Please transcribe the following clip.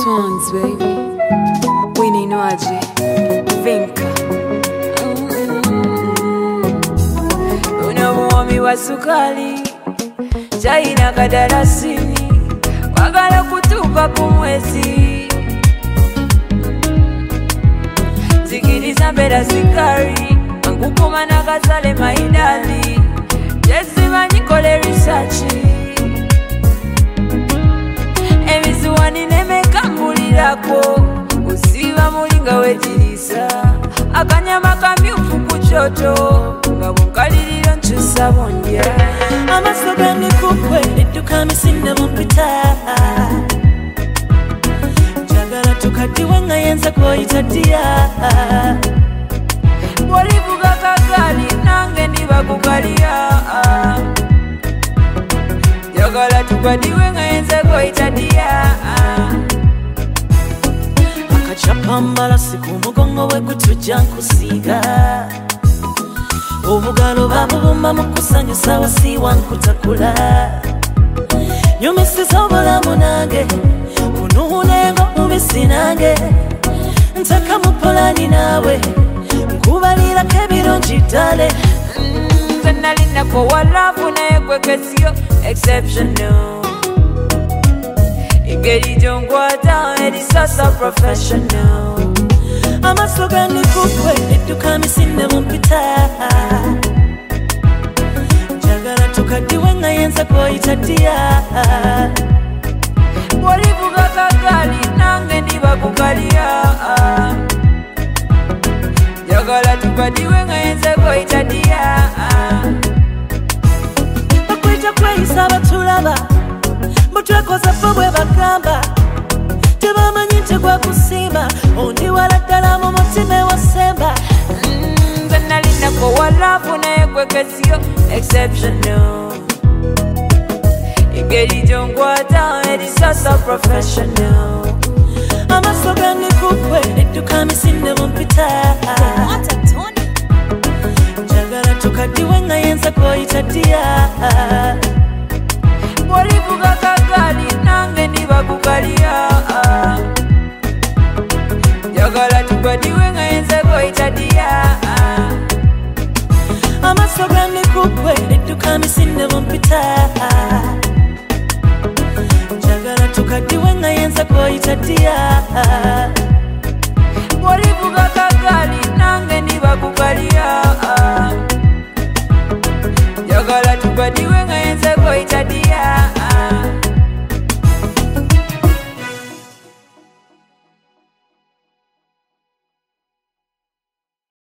Swans, baby. Winnie Noaji. Vinka. Unamuomi wa sukali. Chai na kadarasini. Wagala kutupa kumwezi. Zikiriza mbeda sikari. Angukuma na kazale maidali. Jesima nikole risachi. Emizuwani nemekambulirako. Usiba mulinga wejirisa. Akanyama kamyufu kuchoto. Ngabunkaliriro nchusa bondya. Amasoga nikukwe edduka misinde mumpita. Njagala tukaddiwe nga yenza koyita ddiya. Bw'olivuga kagali nange ndibakukalya. Njagala tukaddiwe nga yenza koyita ddiya. Akacapa mbalasi ku mugongo we kutujja nkusiiga. Obugalo babubumba mu kusanyusa wasiiwa nkutakula. Nyumisiza obulamu nange kunuunenga mubisi nange. Ntaka mu polani naawe nkubalirako ebirungi ddale. Nze nalinako walaavu naye gwe kesiyo exceptional. Engeri gy'onkwata erisasa professional. Amaso gandikukwe edduka misinde mumpita. Njagala tukaddiwe nga yenza koyita ddiya. Bw'olivuga kagali nange ndibakukalya. Njagala tukaddiwe nga yenza koyita ddiya. Bakwita kweyisa abatulaba mutwekoza ffe bwe bagamba. Tebamanyi nti gwakusiima ondi wala ddala mu mutima ewasemba. Nze nalinako walaavu naye gwe kesiyo exceptional. Engeri gy'onkwata erisasa professional. Amaso gandikukwe edduka misinde mumpita. Njagala tukaddiwe nga yenza koyita ddiya. Bw'olivuga kagali nange ndibakukalya. Njagala tukaddiwe nga yenza koyita ddiya. Amaso gandikukwe edduka misinde mumpita. Njagala tukaddiwe nga yenza koyita ddiya. Bw'olivuga kagali nange ndibakukalya. Njagala tukaddiwe nga yenza koyita ddiya.